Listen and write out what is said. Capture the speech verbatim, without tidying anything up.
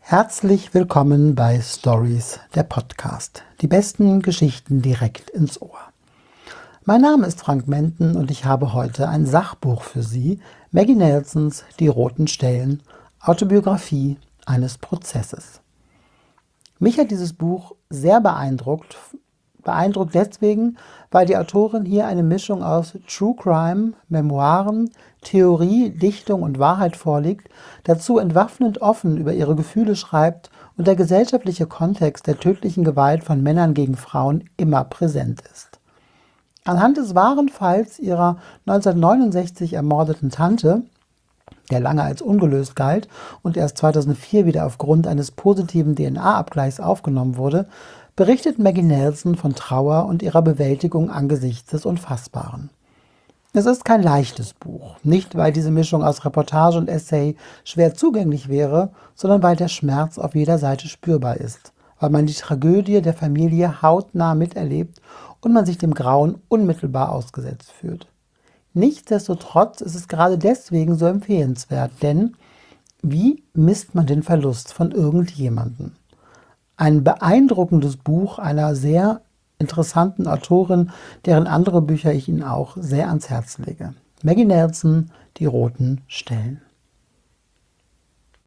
Herzlich willkommen bei Stories, der Podcast. Die besten Geschichten direkt ins Ohr. Mein Name ist Frank Menten und ich habe heute ein Sachbuch für Sie, Maggie Nelsons Die roten Stellen, Autobiografie eines Prozesses. Mich hat dieses Buch sehr beeindruckt. Beeindruckt deswegen, weil die Autorin hier eine Mischung aus True Crime, Memoiren, Theorie, Dichtung und Wahrheit vorlegt, dazu entwaffnend offen über ihre Gefühle schreibt und der gesellschaftliche Kontext der tödlichen Gewalt von Männern gegen Frauen immer präsent ist. Anhand des wahren Falls ihrer neunzehnhundertneunundsechzig ermordeten Tante, der lange als ungelöst galt und erst zweitausendvier wieder aufgrund eines positiven D N A-Abgleichs aufgenommen wurde, berichtet Maggie Nelson von Trauer und ihrer Bewältigung angesichts des Unfassbaren. Es ist kein leichtes Buch, nicht weil diese Mischung aus Reportage und Essay schwer zugänglich wäre, sondern weil der Schmerz auf jeder Seite spürbar ist, weil man die Tragödie der Familie hautnah miterlebt und man sich dem Grauen unmittelbar ausgesetzt fühlt. Nichtsdestotrotz ist es gerade deswegen so empfehlenswert, denn wie misst man den Verlust von irgendjemandem? Ein beeindruckendes Buch einer sehr interessanten Autorin, deren andere Bücher ich Ihnen auch sehr ans Herz lege. Maggie Nelson, Die roten Stellen.